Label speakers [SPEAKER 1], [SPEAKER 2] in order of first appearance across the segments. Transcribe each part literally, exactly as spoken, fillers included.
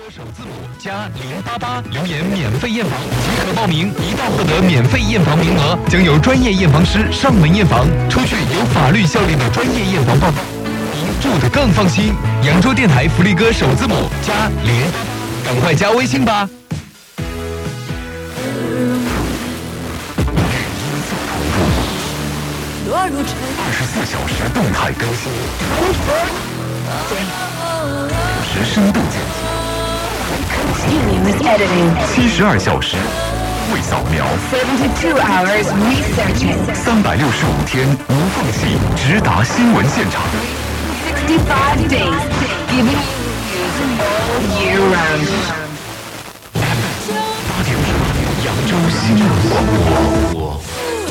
[SPEAKER 1] 首字母加零八八留言免费验房即可报名，一到获得免费验房名额，将由专业验房师上门验房，出具有法律效力的专业验房报告，您住得更放心。扬州电台福利哥首字母加零，赶快加微信吧。
[SPEAKER 2] 二十四小时动态更新，时深度剪辑，七十二小时未扫描，三百六十五天无缝隙直达新闻现场。
[SPEAKER 3] sixty-five days, giving you news all year round.
[SPEAKER 2] 八点五，扬州新闻广播。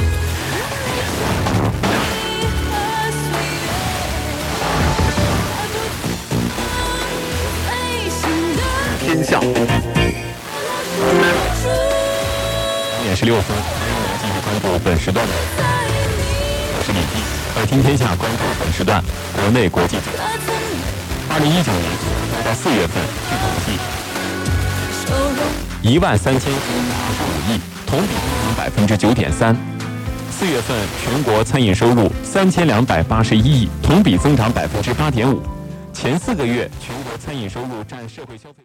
[SPEAKER 2] 天下。
[SPEAKER 4] 点十六分，让我们继续关注本时段的。我是李碧，耳听天下，关注本时段国内国际。二零一九年到四月份，据统计，一万三千二十五亿，同比增长百分之九点三。四月份全国餐饮收入三千两百八十一亿，同比增长百分之八点五。前四个月全国餐饮收入占社会消费。